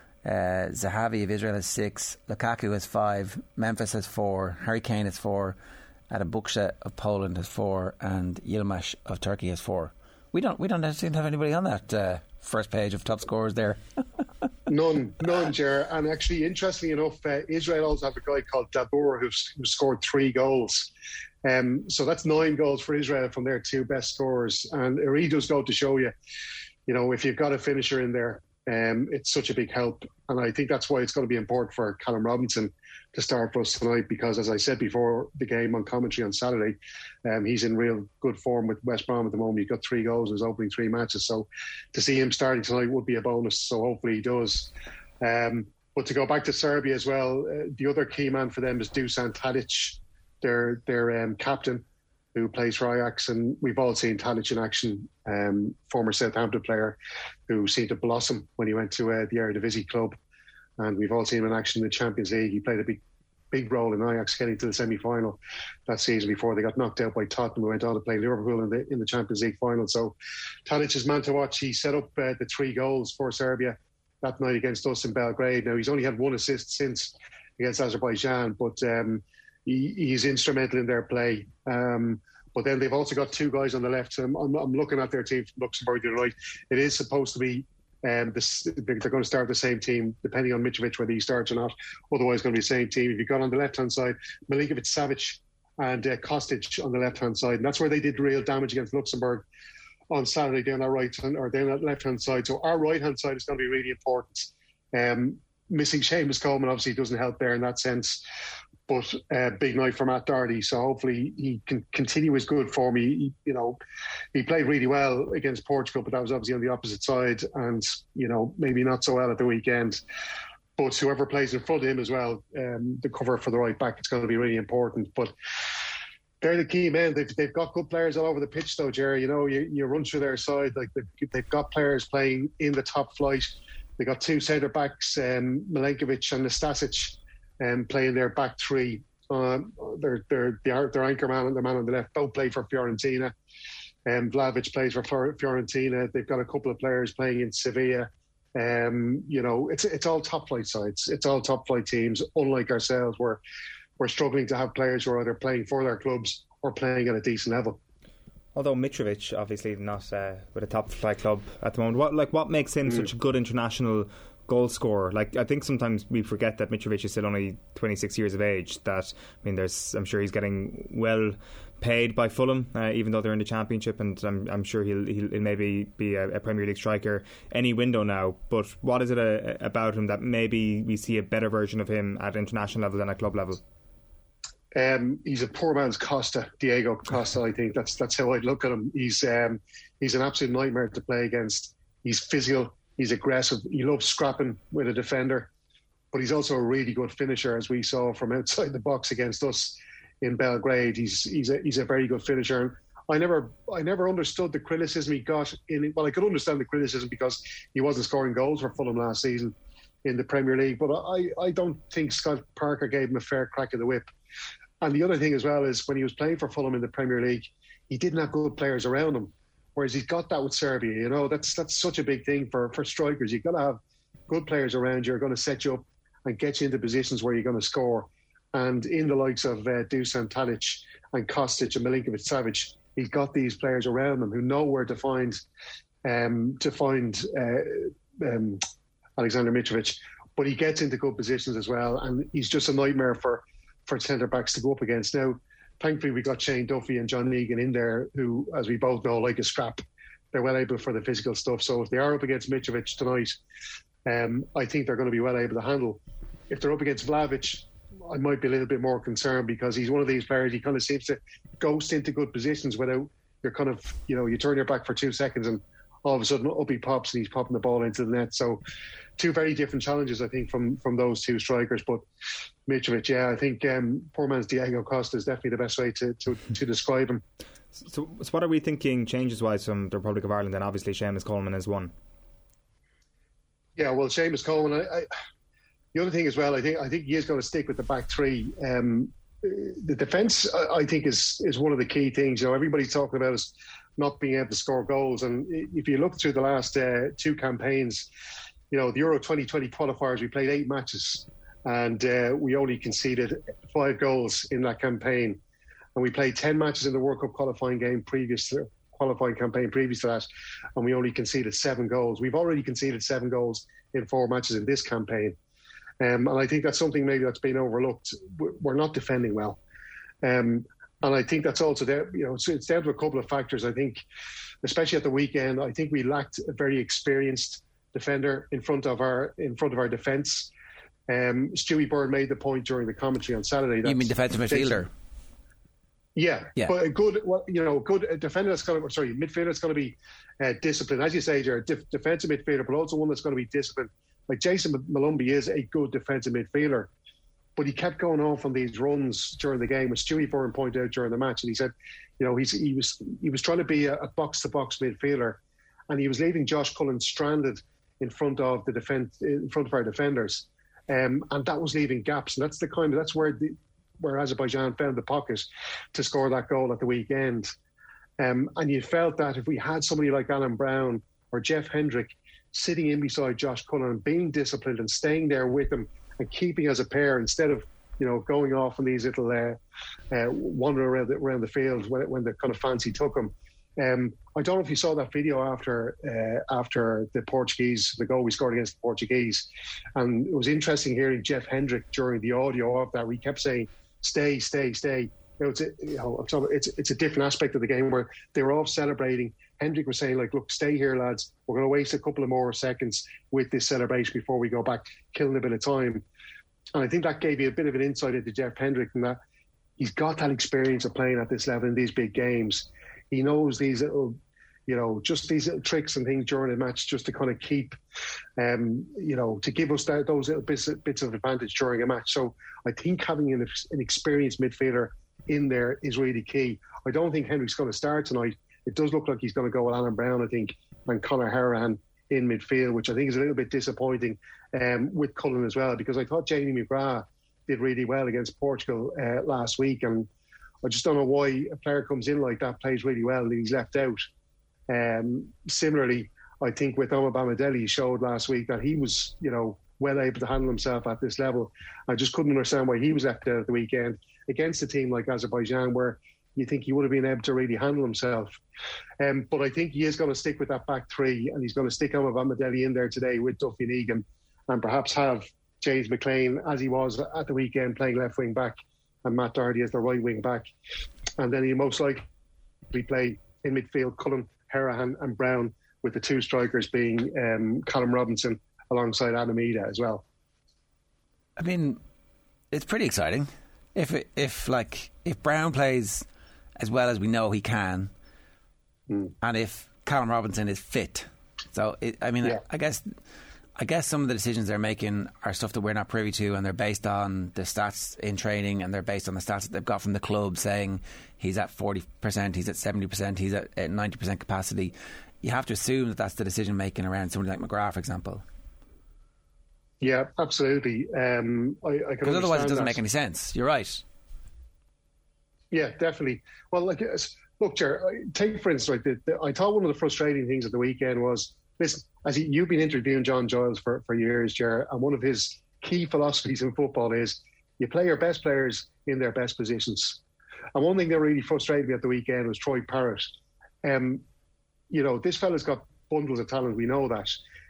uh, Zahavi of Israel is six, Lukaku has five, Memphis has four, Harry Kane has four, Adabuksa of Poland has four, and Yilmaz of Turkey has four. We don't we don't seem to have anybody on that uh, first page of top scorers there. None, none, Ger. And actually, interestingly enough, uh, Israel also have a guy called Dabur who's, who scored three goals. Um, so that's nine goals for Israel from their two best scorers. And it really does go to show you, you know, if you've got a finisher in there, um, it's such a big help. And I think that's why it's going to be important for Callum Robinson to start for us tonight, because as I said before the game on commentary on Saturday, um, he's in real good form with West Brom at the moment. He's got three goals in his opening three matches, so to see him starting tonight would be a bonus, so hopefully he does. Um, but to go back to Serbia as well, uh, the other key man for them is Dusan Tadic, their, their um, captain, who plays for Ajax, and we've all seen Tadic in action, um, former Southampton player who seemed to blossom when he went to uh, the Eredivisie club. And we've all seen him in action in the Champions League. He played a big big role in Ajax getting to the semi-final that season before they got knocked out by Tottenham, who went on to play Liverpool in the in the Champions League final. So Tadic is man to watch. He set up uh, the three goals for Serbia that night against us in Belgrade. Now, he's only had one assist since against Azerbaijan, but um, he, he's instrumental in their play. Um, but then they've also got two guys on the left. I'm, I'm, I'm looking at their team from Luxembourg tonight. It is supposed to be Um, this, they're going to start the same team, depending on Mitrovic whether he starts or not. Otherwise, it's going to be the same team. If you've got on the left-hand side, Milinkovic, Savic and uh, Kostic on the left-hand side. And that's where they did real damage against Luxembourg on Saturday down our right hand or down that left-hand side. So our right-hand side is going to be really important. Um, missing Seamus Coleman obviously doesn't help there in that sense. But uh, big night for Matt Doherty, so hopefully he can continue his good form. He, he, you know, he played really well against Portugal, but that was obviously on the opposite side, and you know, maybe not so well at the weekend. But whoever plays in front of him as well, um, the cover for the right back, it's going to be really important. But they're the key men. They've they've got good players all over the pitch, though, Jerry. You know, you, you run through their side, like they've, they've got players playing in the top flight. They got two centre backs, um, Milenkovic and Nastasic. Um, playing their back three, um, their their their anchor man and the man on the left both play for Fiorentina. Um, Vlahovic plays for Fiorentina. They've got a couple of players playing in Sevilla. Um, you know, it's it's all top flight sides. It's all top flight teams. Unlike ourselves, we're we're struggling to have players who are either playing for their clubs or playing at a decent level. Although Mitrovic obviously not uh, with a top flight club at the moment. What like what makes him mm. such a good international goal scorer? Like, I think sometimes we forget that Mitrovic is still only twenty-six years of age. That I mean, there's I'm sure he's getting well paid by Fulham, uh, even though they're in the Championship, and I'm, I'm sure he'll, he'll maybe be a, a Premier League striker any window now. But what is it a, about him that maybe we see a better version of him at international level than at club level? Um, he's a poor man's Costa, Diego Costa. I think that's that's how I'd look at him. He's um, he's an absolute nightmare to play against. He's physical. He's aggressive. He loves scrapping with a defender, but he's also a really good finisher, as we saw from outside the box against us in Belgrade. He's he's a he's a very good finisher. I never I never understood the criticism he got in. Well, I could understand the criticism because he wasn't scoring goals for Fulham last season in the Premier League, but I I don't think Scott Parker gave him a fair crack of the whip. And the other thing as well is when he was playing for Fulham in the Premier League, he didn't have good players around him. Whereas he's got that with Serbia, you know, that's that's such a big thing for, for strikers. You've got to have good players around you who are going to set you up and get you into positions where you're going to score. And in the likes of uh, Dusan Tadic and Kostic and Milinkovic Savic, he's got these players around him who know where to find um, to find uh, um, Alexander Mitrovic. but he gets into good positions as well, and he's just a nightmare for, for centre-backs to go up against. Now, thankfully, we got Shane Duffy and John Egan in there, who, as we both know, like a scrap. They're well able for the physical stuff. So if they are up against Mitrovic tonight, um, I think they're going to be well able to handle. If they're up against Vlahovic, I might be a little bit more concerned, because he's one of these players, he kind of seems to ghost into good positions without, you're kind of, you know, you turn your back for two seconds and all of a sudden up he pops and he's popping the ball into the net. So two very different challenges, I think, from from those two strikers. But Mitrovic, yeah, I think um, poor man's Diego Costa is definitely the best way to, to, to describe him. So, so what are we thinking changes-wise from the Republic of Ireland? And obviously Seamus Coleman is one. Yeah, well, Seamus Coleman, I, I, the other thing as well, I think I think he is going to stick with the back three. Um, the defence, I, I think, is is one of the key things. You know, everybody's talking about us not being able to score goals. And if you look through the last uh, two campaigns, you know, the Euro twenty twenty qualifiers, we played eight matches and uh, we only conceded five goals in that campaign. And we played ten matches in the World Cup qualifying game previous to qualifying campaign previous to that, and we only conceded seven goals. We've already conceded seven goals in four matches in this campaign. Um, and I think that's something maybe that's been overlooked. We're not defending well. Um, and I think that's also there, you know, it's, it's down to a couple of factors. I think, especially at the weekend, I think we lacked a very experienced defender in front of our in front of our defence. Um, Stewie Byrne made the point during the commentary on Saturday. You mean defensive midfielder? Yeah, yeah, but a good, you know, good defender that's going to, sorry, midfielder that's going to be uh, disciplined, as you say, Jared, def- defensive midfielder, but also one that's going to be disciplined. Like Jason Malumbi is a good defensive midfielder, but he kept going off on these runs during the game, which Stewie Byrne pointed out during the match, and he said, you know, he's, he was he was trying to be a, a box-to-box midfielder, and he was leaving Josh Cullen stranded in front of the defense, in front of our defenders, um, and that was leaving gaps, and that's the kind of that's where the where Azerbaijan found the pocket to score that goal at the weekend. Um, and you felt that if we had somebody like Alan Brown or Jeff Hendrick sitting in beside Josh Cullen, being disciplined and staying there with him and keeping as a pair instead of, you know, going off on these little uh, uh, wandering around the, around the field when, when the kind of fancy took him. Um, I don't know if you saw that video after uh, after the Portuguese, the goal we scored against the Portuguese. And it was interesting hearing Jeff Hendrick during the audio of that. We kept saying, stay, stay, stay. You know, it's a, you know, it's it's a different aspect of the game where they were all celebrating. Hendrick was saying, like, look, stay here, lads. We're going to waste a couple of more seconds with this celebration before we go back, killing a bit of time. And I think that gave you a bit of an insight into Jeff Hendrick, and that he's got that experience of playing at this level in these big games. He knows these little, you know, just these little tricks and things during a match just to kind of keep, um, you know, to give us that, those little bits, bits of advantage during a match. So I think having an, an experienced midfielder in there is really key. I don't think Hendrick's going to start tonight. It does look like he's going to go with Alan Brown, I think, and Conor Harahan in midfield, which I think is a little bit disappointing um, with Cullen as well, because I thought Jamie McGrath did really well against Portugal uh, last week, and I just don't know why a player comes in like that, plays really well, and he's left out. Um, similarly, I think with Omar Bamadeli, he showed last week that he was, you know, well able to handle himself at this level. I just couldn't understand why he was left out at the weekend against a team like Azerbaijan, where you think he would have been able to really handle himself. Um, but I think he is going to stick with that back three, and he's going to stick Omar Bamadeli in there today with Duffy and Egan, and perhaps have James McLean, as he was at the weekend, playing left wing back, and Matt Doherty as the right wing back. And then he'll most likely play in midfield Cullen, Harahan and Brown, with the two strikers being um, Callum Robinson alongside Adam Ida as well. I mean, it's pretty exciting. If it, if like if Brown plays as well as we know he can, mm. and if Callum Robinson is fit, so it, I mean, yeah. I, I guess I guess some of the decisions they're making are stuff that we're not privy to, and they're based on the stats in training, and they're based on the stats that they've got from the club saying he's at forty percent, he's at seventy percent, he's at, at ninety percent capacity. You have to assume that that's the decision making around somebody like McGrath, for example. Yeah, absolutely. Um, I, I because otherwise it doesn't that. make any sense. You're right. Yeah, definitely. Well, like, look, Ger, take for instance, like the, the, I thought one of the frustrating things at the weekend was, listen, as he, you've been interviewing John Giles for, for years, Ger, and one of his key philosophies in football is you play your best players in their best positions. And one thing that really frustrated me at the weekend was Troy Parrott. Um, you know, this fella's got bundles of talent, we know that.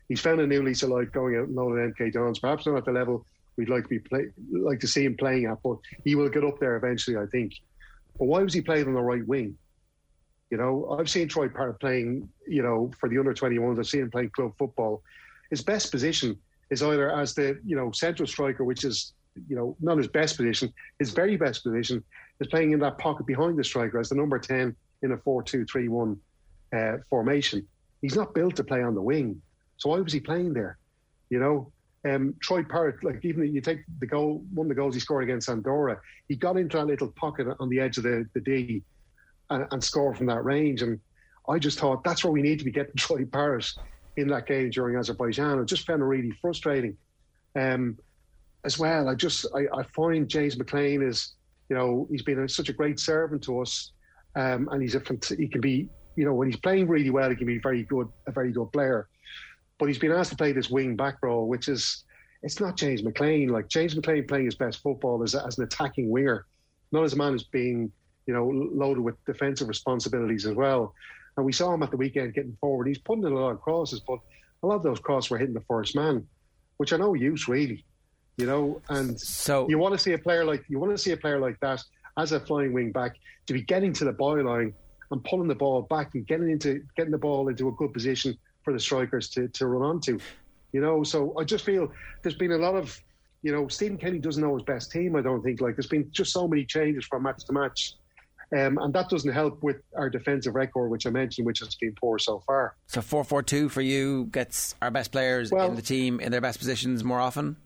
he's found a new lease of life going out and loading M K Dons. Perhaps not at the level we'd like to be play, like to see him playing at, but he will get up there eventually, I think. But why was he playing on the right wing? You know, I've seen Troy Parrott playing, you know, for the under twenty-ones. I've seen him playing club football. His best position is either as the, you know, central striker, which is, you know, not his best position. His very best position is playing in that pocket behind the striker as the number ten in a four two three one uh, formation. He's not built to play on the wing. So why was he playing there? You know, um, Troy Parrott, like even you take the goal, one of the goals he scored against Andorra, he got into that little pocket on the edge of the, the D and, and scored from that range. And I just thought that's where we need to be getting Troy Parrott in that game during Azerbaijan. I just found it really frustrating. Um, as well, I just I, I find James McLean is, you know, he's been a, such a great servant to us, um, and he's a he can be, you know, when he's playing really well, he can be very good, a very good player. But he's been asked to play this wing back role, which is, it's not James McLean. Like James McLean playing his best football as, as an attacking winger, not as a man who's being, you know, loaded with defensive responsibilities as well. And we saw him at the weekend getting forward. He's putting in a lot of crosses, but a lot of those crosses were hitting the first man, which are no use really, you know. And so you want to see a player like you want to see a player like that as a flying wing back to be getting to the byline and pulling the ball back and getting into getting the ball into a good position for the strikers to, to run onto, you know. So I just feel there's been a lot of, you know, Stephen Kenny doesn't know his best team, I don't think. Like, there's been just so many changes from match to match. Um, and that doesn't help with our defensive record, which I mentioned, which has been poor so far. So four four two for you gets our best players well, in the team in their best positions more often?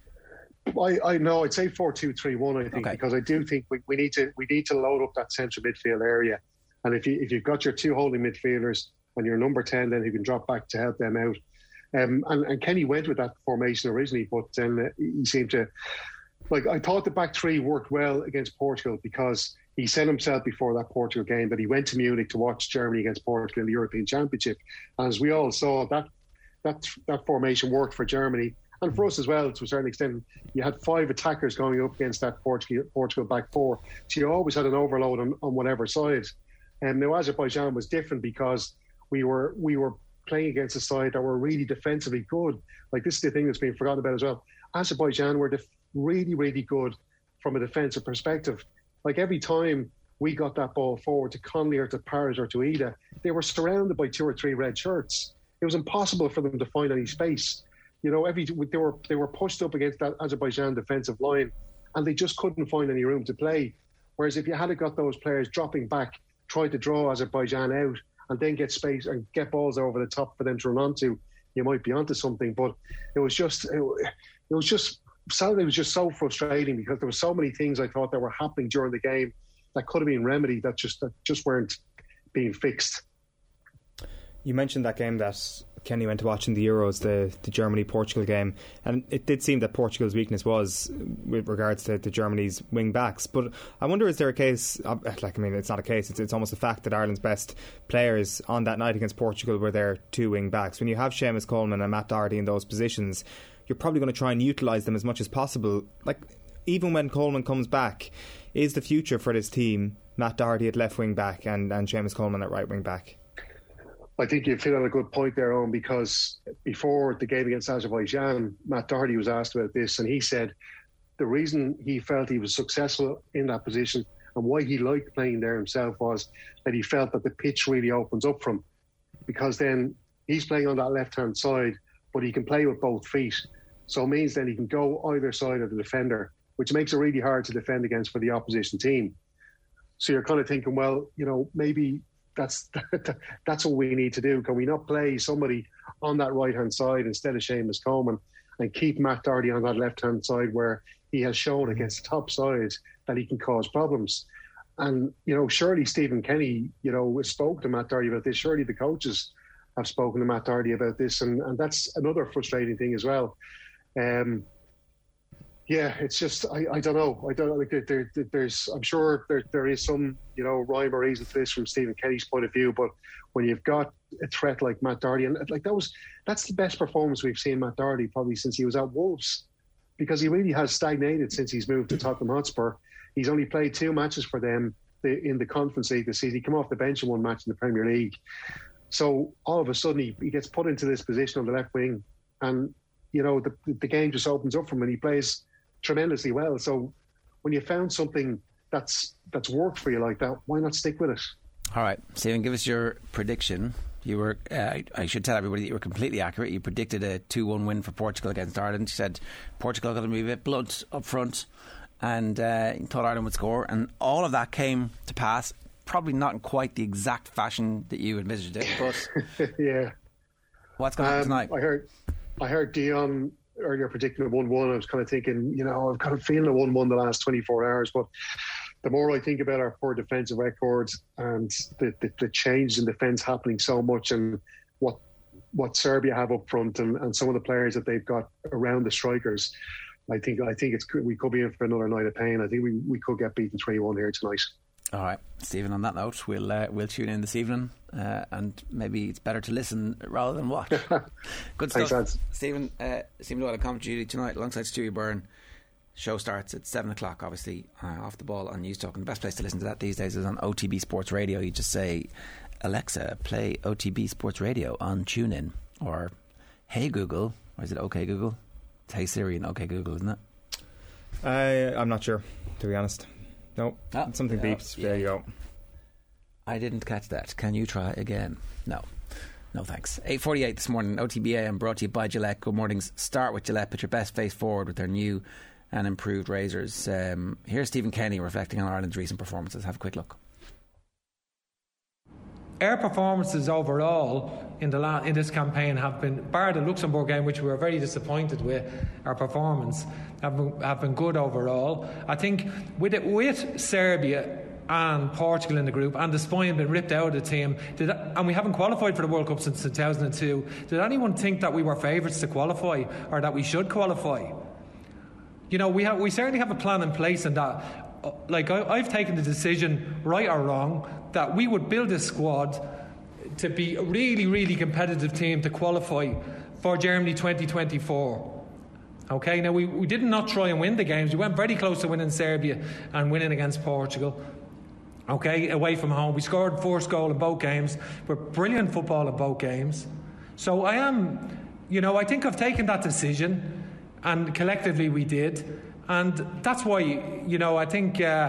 I, I know, I'd say four two three one, I think, okay. because I do think we, we need to we need to load up that central midfield area. And if you if you've got your two holding midfielders and your number ten, then he can drop back to help them out. Um, and, and Kenny went with that formation originally, but then uh, he seemed to, like, I thought the back three worked well against Portugal because he said himself before that Portugal game that he went to Munich to watch Germany against Portugal in the European Championship. And as we all saw, that that that formation worked for Germany. And for us as well, to a certain extent. You had five attackers going up against that Portugal, Portugal back four. So you always had an overload on, on whatever side. And now Azerbaijan was different because we were we were playing against a side that were really defensively good. Like, this is the thing that's been forgotten about as well. Azerbaijan were def- really, really good from a defensive perspective. Like, every time we got that ball forward to Conley or to Parrott or to Ida, they were surrounded by two or three red shirts. It was impossible for them to find any space. You know, every they were they were pushed up against that Azerbaijan defensive line, and they just couldn't find any room to play. Whereas if you had got those players dropping back, try to draw Azerbaijan out, and then get space and get balls over the top for them to run onto, you might be onto something. But it was just, it, it was just, Saturday was just so frustrating because there were so many things I thought that were happening during the game that could have been remedied that just that just weren't being fixed. You mentioned that game that Kenny went to watch in the Euros, the, the Germany-Portugal game, and it did seem that Portugal's weakness was with regards to, to Germany's wing-backs. But I wonder, is there a case, like, I mean, it's not a case, it's, it's almost a fact that Ireland's best players on that night against Portugal were their two wing-backs. When you have Seamus Coleman and Matt Doherty in those positions, you're probably going to try and utilise them as much as possible. Like, even when Coleman comes back, is the future for this team Matt Doherty at left wing-back and, and Seamus Coleman at right wing-back? I think you've hit on a good point there, Owen, because before the game against Azerbaijan, Matt Doherty was asked about this, and he said the reason he felt he was successful in that position and why he liked playing there himself was that he felt that the pitch really opens up for him, because then he's playing on that left-hand side, but he can play with both feet. So it means then he can go either side of the defender, which makes it really hard to defend against for the opposition team. So you're kind of thinking, well, you know, maybe That's that's what we need to do. Can we not play somebody on that right-hand side instead of Seamus Coleman and keep Matt Doherty on that left-hand side where he has shown against the top sides that he can cause problems? And, you know, surely Stephen Kenny, you know, spoke to Matt Doherty about this. Surely the coaches have spoken to Matt Doherty about this. And, and that's another frustrating thing as well. Um, Yeah, it's just I, I don't know. I don't know. Like there, there, there's I'm sure there there is some, you know, rhyme or reason to this from Stephen Kenny's point of view. But when you've got a threat like Matt Doherty, and like that was that's the best performance we've seen Matt Doherty probably since he was at Wolves, because he really has stagnated since he's moved to Tottenham Hotspur. He's only played two matches for them in the Conference League this season. He came off the bench in one match in the Premier League. So all of a sudden he, he gets put into this position on the left wing, and you know the the game just opens up for him, and he plays tremendously well. So when you found something that's that's worked for you like that, why not stick with it? All right, Stephen, give us your prediction. You were, uh, I should tell everybody that you were completely accurate. You predicted a two one win for Portugal against Ireland. You said Portugal got to be a bit blunt up front, and uh, you thought Ireland would score, and all of that came to pass. Probably not in quite the exact fashion that you envisaged it, but yeah. What's going to happen um, tonight? I heard, I heard Dion earlier predicting a one one. I was kind of thinking, you know, I've kind of feeling a one one the last twenty-four hours, but the more I think about our poor defensive record and the, the, the change in defence happening so much, and what what Serbia have up front, and, and some of the players that they've got around the strikers, I think I think it's we could be in for another night of pain. I think we, we could get beaten three one here tonight. All right, Stephen, on that note, we'll uh, we'll tune in this evening, uh, and maybe it's better to listen rather than watch. Good stuff. Thanks, Stephen, uh, Stephen Doyle, Comment Duty tonight alongside Stewie Byrne. Show starts at seven o'clock, obviously, uh, off the ball on News Talk. And the best place to listen to that these days is on O T B Sports Radio. You just say, Alexa, play O T B Sports Radio on TuneIn. Or, Hey Google, or is it OK Google? It's Hey Siri and OK Google, isn't it? Uh, I'm not sure, to be honest. No, ah, something yeah, beeps. yeah. There you go. I didn't catch that. Can you try again? No. No thanks. eight forty-eight this morning, O T B A M brought to you by Gillette. Good mornings. Start with Gillette. Put your best face forward with their new and improved razors. Um, here's Stephen Kenny reflecting on Ireland's recent performances. Have a quick look. Our performances overall in the la- in this campaign have been, bar the Luxembourg game, which we were very disappointed with, our performance have been, have been good overall. I think with it, with Serbia and Portugal in the group, and the spine been ripped out of the team, did, and we haven't qualified for the World Cup since two thousand two. Did anyone think that we were favourites to qualify, or that we should qualify? You know, we have we certainly have a plan in place, and that, like I, I've taken the decision, right or wrong, that we would build a squad to be a really, really competitive team to qualify for Germany twenty twenty-four. Okay, now we, we did not try and win the games. We went very close to winning Serbia and winning against Portugal. Okay, away from home. We scored first goal in both games. We're brilliant football in both games. So I am, you know, I think I've taken that decision, and collectively we did. And that's why, you know, I think, uh,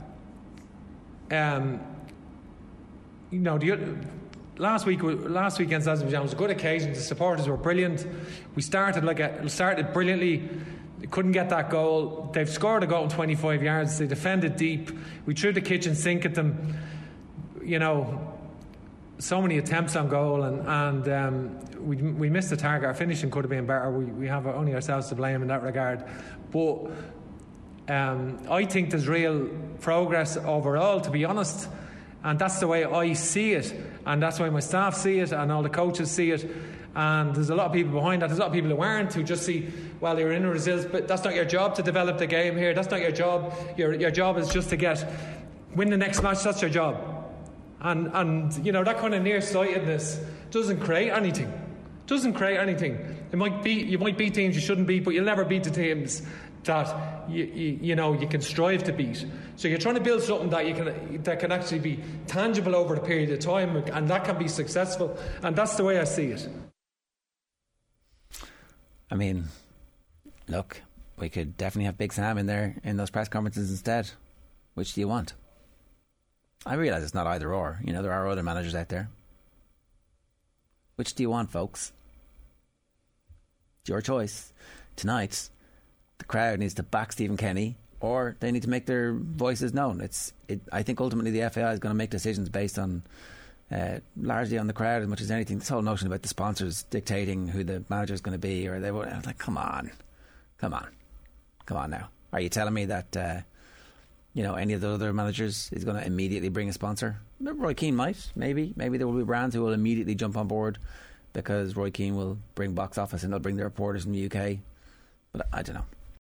um, you know, the, last week, last week against Azerbaijan was a good occasion. The supporters were brilliant. We started like a, started brilliantly. Couldn't get that goal. They've scored a goal in twenty-five yards. They defended deep. We threw the kitchen sink at them. You know, so many attempts on goal, and and um, we we missed the target. Our finishing could have been better. We we have only ourselves to blame in that regard. But um, I think there's real progress overall, to be honest, and that's the way I see it, and that's the way my staff see it, and all the coaches see it. And there's a lot of people behind that. There's a lot of people who aren't, who just see, well, you're in a results, but that's not your job to develop the game here. That's not your job. Your your job is just to get win the next match. That's your job. And and you know, that kind of nearsightedness doesn't create anything. Doesn't create anything. It might beat you might beat teams you shouldn't beat, but you'll never beat the teams that you, you, you know you can strive to beat. So you're trying to build something that you can that can actually be tangible over the period of time, and that can be successful. And that's the way I see it. I mean, look, we could definitely have Big Sam in there in those press conferences instead. Which do you want? I realise it's not either or. You know, there are other managers out there. Which do you want, folks? It's your choice. Tonight, the crowd needs to back Stephen Kenny, or they need to make their voices known. It's. It, I think ultimately the F A I is going to make decisions based on Uh, largely on the crowd as much as anything. This whole notion about the sponsors dictating who the manager is going to be, or they were, I was like, come on, come on, come on now. Are you telling me that uh, you know any of the other managers is going to immediately bring a sponsor? Roy Keane might, maybe, maybe there will be brands who will immediately jump on board because Roy Keane will bring box office and they'll bring the reporters from the U K. But I don't know.